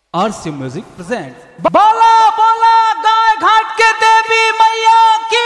RC Music presents बाला बाला गाय घाट के देवी मैया की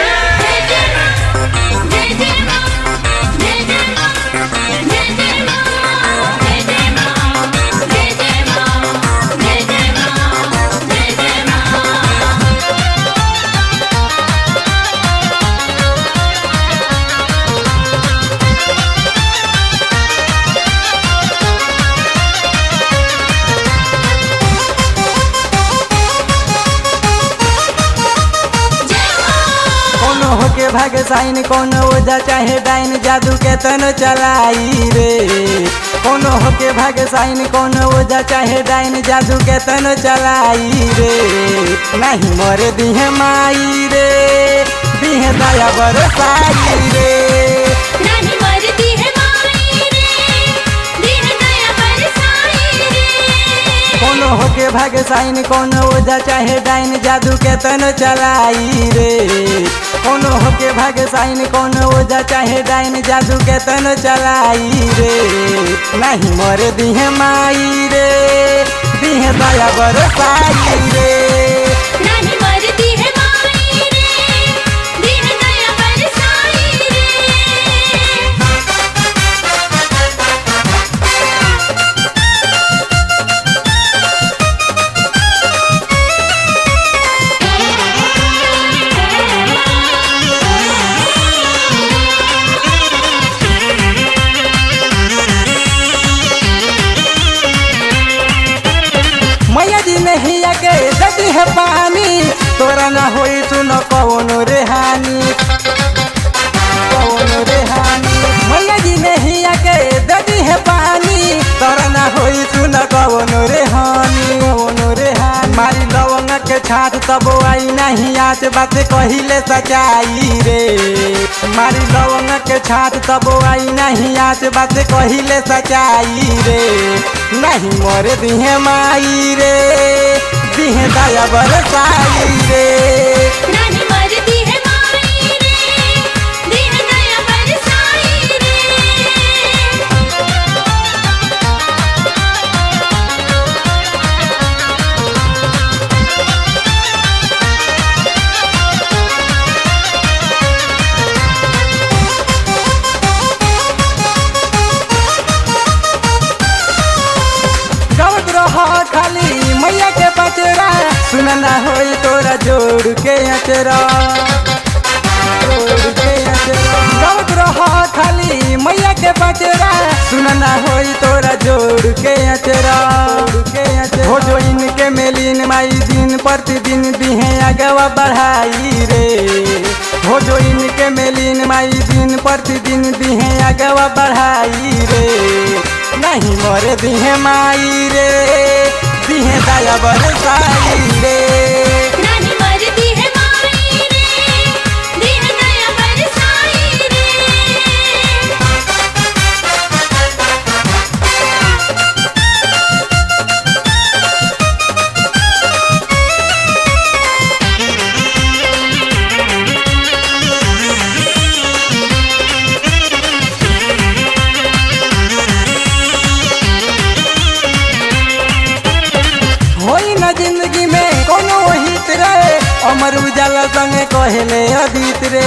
होके भाग साइन कोनो ओझा चाहे डाइन जादू के तनो चलाई रे। कोनो होके भाग साइन कोनो ओझा चाहे डाइन जादू के तनो चलाई रे। नहीं मोरे दिहे माई रे दिहे दया बरसाई रे। नहीं मरती है माई रे दिहे दया बरसाई रे। कोनो होके भाग साइन कोनो ओझा चाहे डाइन जादू के तनो चलाई रे। कोनो होके भाग साइन कोनो ओझा चाहे डाइन जादू के तनो चलाई रे। नहीं मोरे दिहे माई रे दिहे दया बरसाई रे। नहीं मरती है माई रे दिहे दया बरसाई रे। मैया जी नहीं आके ददी है पानी तोरा ना होई सुन कौनो रेहानी कौनो रेहानी। मैया जी नहीं आके ददी है पानी तोरा ना होई सुन कौनो रेहानी कौनो रेहानी। मारी लवंग के छात तब आई नहीं आज बात कहिले सचाई रे। मारी लवंग के छात तब आई नहीं आज बात कहिले सचाई रे। नहीं मोरे दिहे माई रे दिहे दया बरसाई रे। नहीं मरती है माई रे दिहे दया बरसाई रे। गवत रहा खाली मैया के पचरा सुनना होई तोरा जोड़ के अचरा जोड़ के अचरा। गवत रहा खाली मैया के पचरा सुनना होई तोरा जोड़ के अचरा के अचरा। हो जो इनके मेलिन माई दिन प्रतिदिन दिहे अगवा बढ़ाई रे। हो जो इनके मेलिन माई दिन प्रतिदिन दिहे अगवा बढ़ाई रे। नहीं मोरे दिहे माई रे दिहे दया बरसाई रे। नहीं मरती है माई रे दिहे दया बरसाई रे। होई न जिंदगी में कोनो हित रे अमर उजाला संगे कहले अदित रे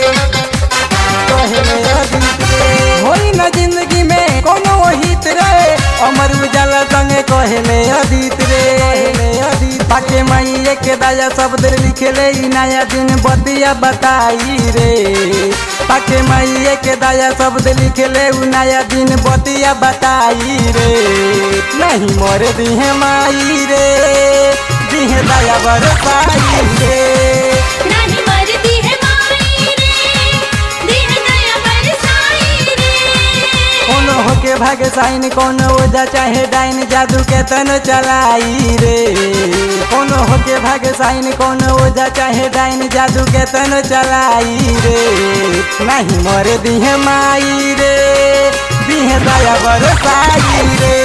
कहले अदित रे। होई न जिंदगी में कोनो हित रे अमर उजाला संगे कहले अदित रे अदित। पाके मैया के दया शब्द लिखले ई नया दिन बतिया बताई रे। पाके मैया के दया शब्द लिखले उ नया दिन बतिया बताई रे। नहीं मोरे दिहे माई रे दिहे दया बरसाई रे। नहीं मरती है माई रे दिहे दया बरसाई रे। कोनो होके भाग साइन कोनो ओझा चाहे डाइन जादू के तनो चलाई रे। कोनो होके भाग साइन कोनो ओझा चाहे डाइन जादू के तनो चलाई रे। नहीं मोरे दिहे माई रे दिहे दया बरसाई रे।